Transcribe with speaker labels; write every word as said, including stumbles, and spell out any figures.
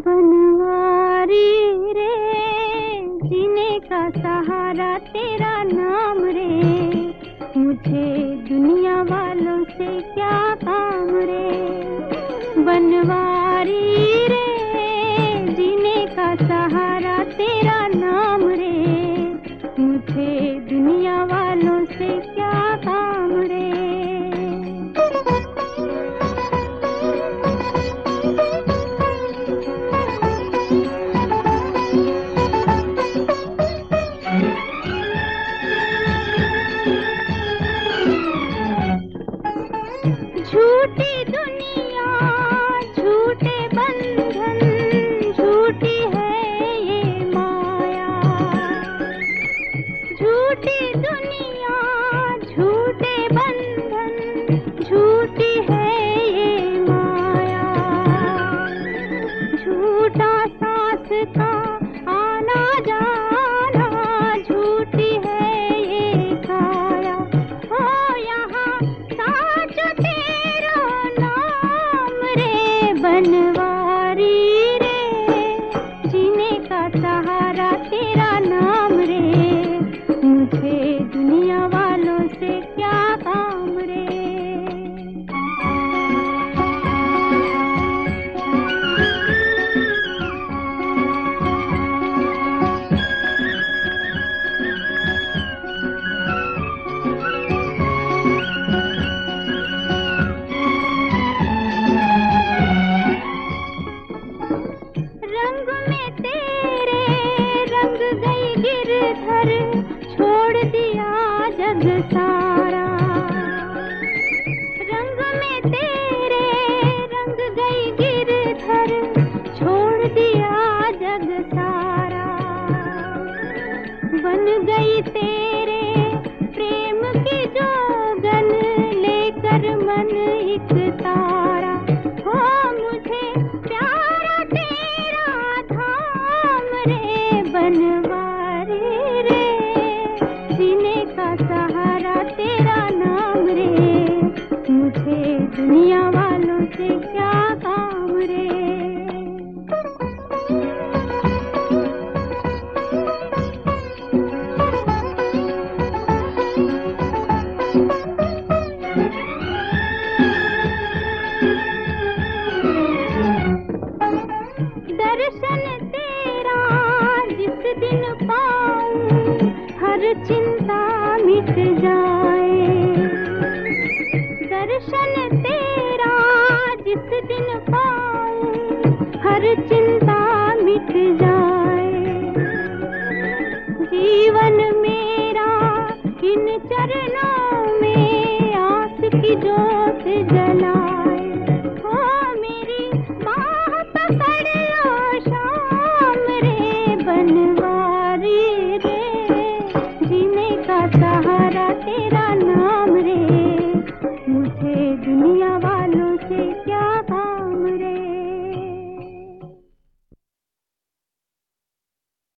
Speaker 1: बनवारी रे, जीने का सहारा तेरा नाम रे, मुझे दुनिया वालों से क्या काम रे। बनवारी रे, जीने का सहारा तेरा नाम रे, मुझे दुनिया वालों से क्या काम रे। झूठी दुनिया, झूठे बंधन, झूठी है ये माया। झूठी दुनिया, झूठे बंधन, झूठी है ये माया। झूठा सांस का आना जाना, झूठी है ये काया। हो यहाँ साच तेरा नाम रे, बनवारी रे, जीने का सहारा तेरा नाम रे, मुझे दुनिया वालों से क्या काम रे। रंग में तेरे रंग गई गिरधर, छोड़ दिया जग सारा। रंग में तेरे रंग गई गिरधर, छोड़ दिया जग सारा। बन गई तेरे प्रेम की जोगन, लेकर मन एक तारा। हो मुझे प्यारा तेरा धाम रे, बनवारी रे, जीने का सहारा तेरा नाम रे, मुझे दुनिया वालों से क्या काम रे। दर्शन तेरा जिस दिन पाऊं, हर चिंता मिट जाए। दर्शन तेरा जिस दिन पाऊं, हर चिंता मिट जाए। जीवन मेरा इन चरणों में आस की ज्योत जला।